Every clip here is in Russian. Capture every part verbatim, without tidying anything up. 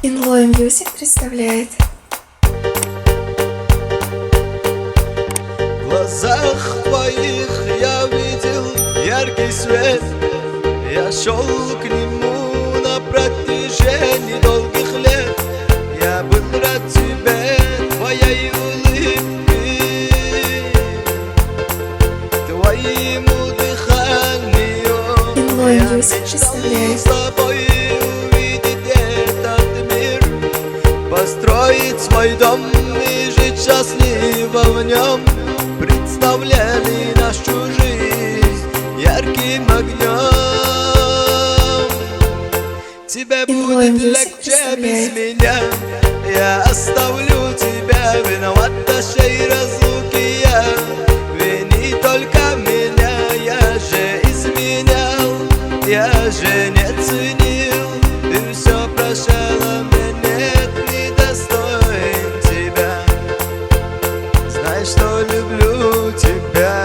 Inloy Music представляет. В глазах твоих я видел яркий свет. Я шел к нему на протяжении долгих лет. Я был рад тебе, твоей улыбке, твоему дыханию. Inloy Я Music мечтал представляет. с тобой увидеть этот мир, построить свой дом и жить счастливо в нем. Представляли нашу жизнь ярким огнем. Тебе Inloy будет Music легче без представляет. меня. Я оставлю тебя, виноват нашей разлуки я. Вини только меня, я же изменял, я же не ценил. Ты все прощала, мне нет, недостоин тебя. Знай, что люблю тебя.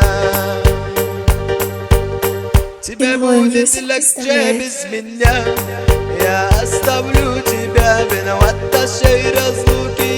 Тебе Inloy будет Music легче представляет. без меня. Я оставлю тебя, виноват нашей разлуки